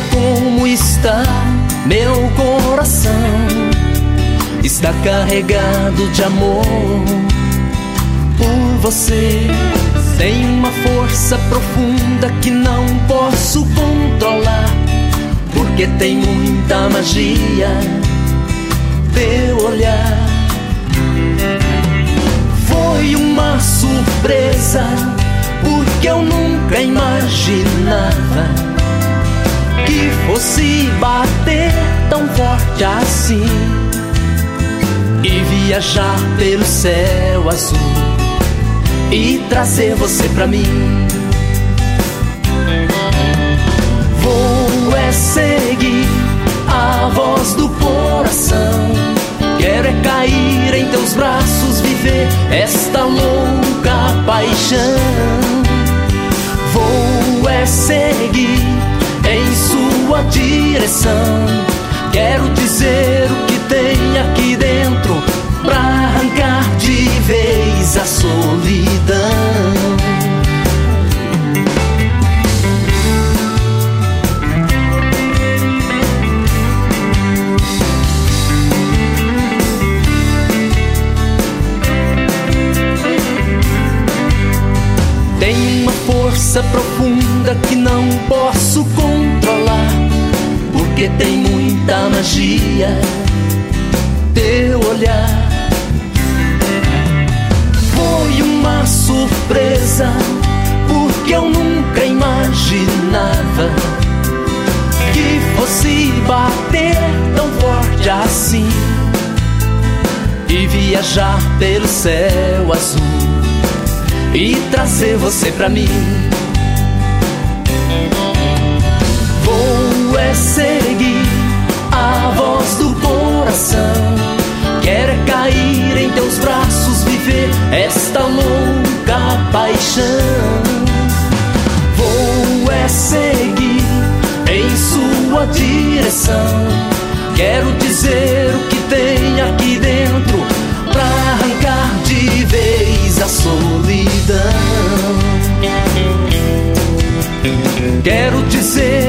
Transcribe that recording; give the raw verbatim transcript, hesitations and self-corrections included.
como está meu coração. Está carregado de amor por você. Tem uma força profunda que não posso controlar, porque tem muita magia teu olhar. Foi uma surpresa, porque eu nunca imaginava que fosse bater tão forte assim e viajar pelo céu azul e trazer você pra mim. Vou é seguir a voz do coração. Quero é cair em teus braços, viver esta louca paixão. Vou é seguir em sua direção. Quero dizer o que tem aqui dentro pra arrancar de vez a solidão. Tem uma força profunda que não posso controlar, porque tem muita magia teu olhar. Foi uma surpresa, porque eu nunca imaginava que fosse bater tão forte assim e viajar pelo céu azul e trazer você pra mim. Vou é seguir a voz do coração. Quero é cair em teus braços, viver esta louca paixão. Vou é seguir em sua direção. Quero dizer o que tem aqui dentro pra arrancar de vez a solidão. Quero dizer